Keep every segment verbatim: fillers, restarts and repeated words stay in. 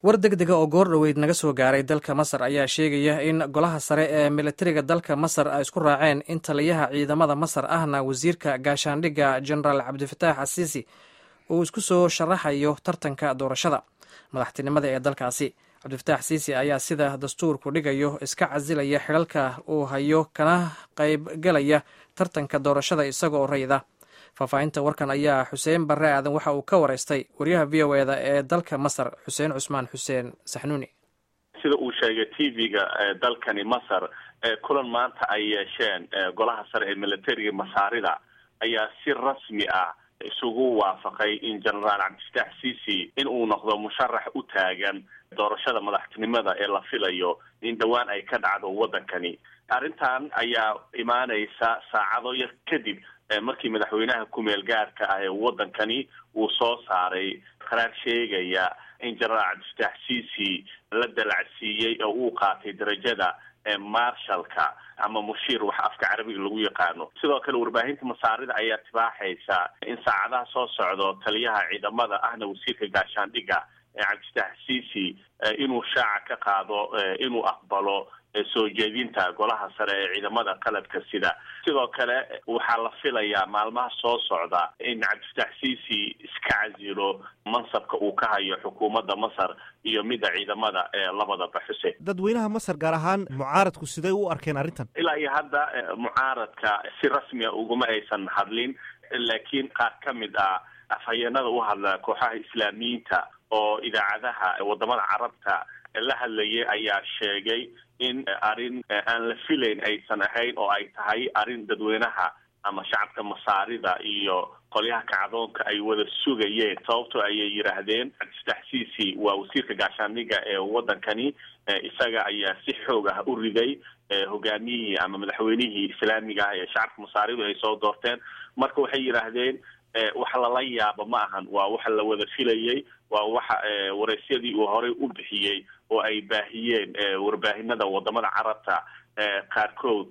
war degdega oo goor dhoweyd naga soo gaaray dalka masar ayaa sheegaya in golaha sare ee militariga dalka masar ay isku raaceen in taliyaha ciidamada masar ahna wasiirka gaashaandhigga jenaraal cabdifataax asiisi uu isku soo sharaxayo tartanka doorashada madaxtinimada ee dalkaasi. cabdifataax siisi ayaa sida dastuurku dhigayo iska casilaya xilalka uu hayo kana qaybgalaya tartanka doorashada isagoo rayida. faahfaahinta warkan ayaa xuseen barre aadan waxa uu ka waraystay waryaha v o eda ee dalka masar xuseen cusmaan xuseen saxnuuni. sida uu sheegay t v-ga dalkani masar kulan maanta ay yeesheen golaha sare ee militariga masaarida ayaa si rasmi ah isugu waafaqay in jenaraal cabdifataax siisi in uu noqdo musharax u taagan doorashada madaxtinimada ee la filayo in dhowaan ay ka dhacdo waddankani. arrintan ayaa imaanaysa saacado yar kadib markii madaxweynaha ku-meel gaarka ah ee waddankani uu soo saaray qaraar sheegaya in jenaraal cabdifataax siisi la dalacsiiyey oo uu qaatay darajada marshalka ama mushiir wax afka carabiga lagu yaqaano. sidoo kale warbaahinta masaarida ayaa tibaaxaysa in saacadaha soo socdo taliyaha ciidamada ahna wasiirka gaashaandhigga cabdifataax siisi inuu shaaca ka qaado inuu aqbalo soo jeedinta golaha sare ee ciidamada qaladka sida. sidoo kale waxaa la filayaa maalmaha soo socda in cabdifataax siisi iska casilo mansabka uu ka hayo xukuumadda masar iyo midda ciidamada ee labadaba. xuseen, dadweynaha masar gaar ahaan mucaaradku siday u arkeen arrintan? ilaa iyo hadda mucaaradka si rasmiya uguma aysan hadlin, laakiin qaar ka mid ah afhayeenada u hadla kooxaha islaamiyiinta oo idaacadaha wadamada carabta la hadlayay ayaa sheegay in arrin aan la filayn aysan ahayn oo ay tahay arrin dadweynaha ama shacabka masaarida iyo qolyaha kacdoonka ay wada sugayeen. sababtoo ayay yidhaahdeen cabdifataax siisi waa wasiirka gaashaandhigga ee waddankani, isaga ayaa si xoog ah u riday hogaamiyihii ama madaxweynihii islaamiga ah ee shacabka masaaridu ay soo doorteen. marka waxay yidhaahdeen wax lala yaabo ma ahan, waa waxa la wada filayay, waa waxa waraysyadii uu horey u bixiyey oo ay baahiyeen warbaahinada wadamada carabta qaarkood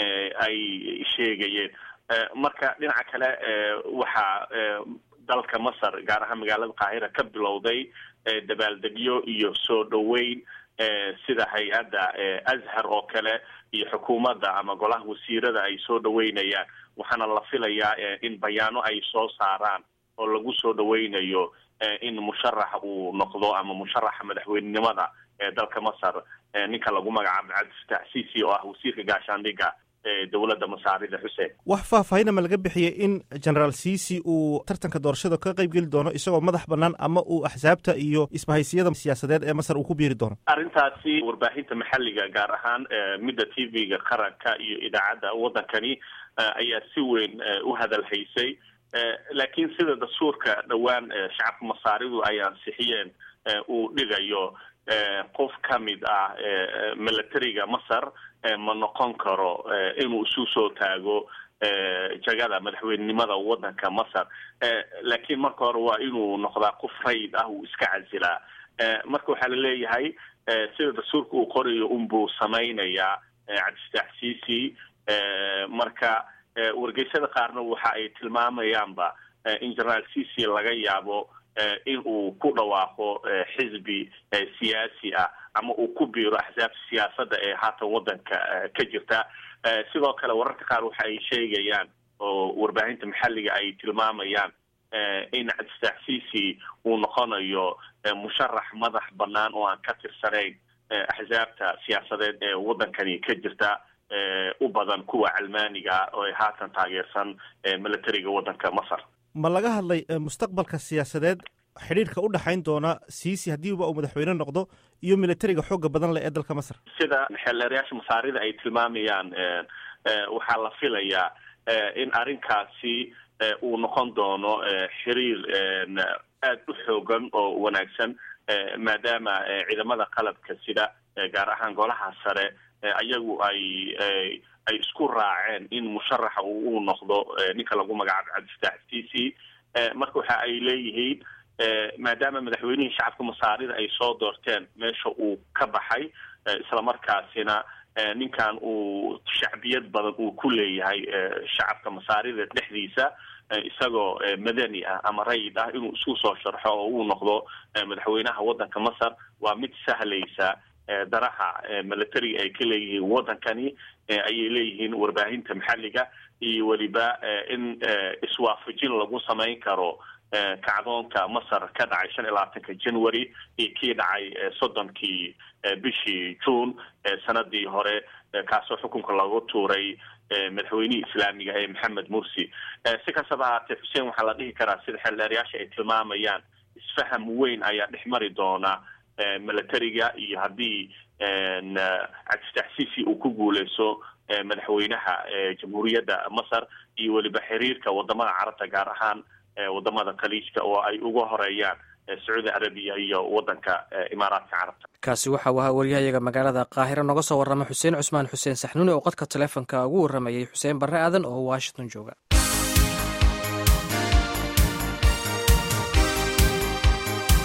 ay sheegayeen. marka dhinaca kale waxaa dalka masar gaar ahaan magaalada qaahira ka bilowday dabaaldegyo iyo soo dhoweyn sida hay-adda azhar oo kale iyo xukuumadda ama golaha wasiirada ay soo dhoweynayaan. waxaana la filayaa in bayaano ay soo saaraan oo lagu soo dhoweynayo in musharaxa uu noqdo ama musharaxa madaxweynenimada ee dalka masar ninka lagu magacaabo cabdifataax siisi oo ah wasiirka gaashaandhigga ee dowladda masaarida. xuseen, wax faahfaahina ma laga bixiyey in jenaraal siisi uu tartanka doorashada ka qayb geli doono isagoo madax bannaan ama uu axsaabta iyo isbahaysiyada siyaasadeed ee masar uu ku biiri doono? arrintaasi warbaahinta maxalliga gaar ahaan midda t v-ga qaranka iyo idaacadda waddankani ayaa si weyn u hadal haysay, laakiin sida dastuurka dhowaan shacabka masaaridu ay ansixiyeen uu dhigayo qof ka mid ah militariga masar ma noqon karo inuu isu soo taago jagada madaxweynenimada waddanka masar, laakiin marka hore waa inuu noqdaa qof rayid ah uu iska casilaa. marka waxaa la leeyahay sida dastuurka uu qorayo unbuu samaynayaa cabdifataax siisi. marka wargeysyada qaarna waxa ay tilmaamayaanba in jenaraal siisi laga yaabo in uu ku dhawaaqo xisbi siyaasi ah ama uu ku biiro axsaabta siyaasadda ee haatan waddanka ka jirta. sidoo kale wararka qaar waxa ay sheegayaan oo warbaahinta maxalliga ay tilmaamayaan in cabdifataax siisi uu noqonayo musharax madax bannaan oo aan ka tirsanayn axsaabta siyaasadeed ee waddankani ka jirta, u badan kuwa calmaaniga oo ay haatan taageersan militariga waddanka masar. ma laga hadlay mustaqbalka siyaasadeed xidhiirka u dhexayn doona siisi haddiiba uu madaxweyne noqdo iyo militariga xooga badan leh ee dalka masar? sida xeelleerayaasha masaarida ay tilmaamayaan waxaa la filayaa in arrinkaasi uu noqon doono xiriir aad u xoogan oo wanaagsan, maadaama ciidamada qalabka sida gaar ahaan golaha sare ayagu ay ay isku raaceen in musharaxa uu noqdo ninka lagu magacaabo cabdifataax siisi. marka waxa ay leeyihiin maadaama madaxweynihii shacabka masaarida ay soo doorteen meesha uu ka baxay, islamarkaasina ninkan uu shacbiyad badan uu ku leeyahay shacabka masaarida dhexdiisa, isagoo madani ah ama rayid ah inuu isku soo sharxo oo uu noqdo madaxweynaha waddanka masar waa mid sahlaysa daraha militariga ay ka leeyihiin waddankani ayay leeyihiin warbaahinta maxalliga iyo weliba in iswaafajin lagu samayn karo kacdoonka masar ka dhacay shan iyo labaatanka january iyo kii dhacay soddonkii bishii june sanadii hore kaasoo xukunka lagu tuuray madaxweynihii islaamiga ee maxamed mursi. si kastaba haatee xuseen waxaa la dhihi karaa sida xeeldheerayaasha ay tilmaamayaan isfaham weyn ayaa dhex mari doona militariga iyo haddii cabdifatax sisi uu ku guuleyso madaxweynaha jamhuuriyadda masar iyo weliba xiriirka wadamada carabta gaar ahaan wadamada khaliijka oo ay uga horeeyaan sacuudi arabiya iyo wadanka imaaraadka carabta. kaasi waxa uu ahaa waryahayaga magaalada qaahiro noga soo warrama xuseen cusmaan xuseen saxnuuni oo qodka taleefonka ugu warramayay xuseen barre aadan oo washington jooga.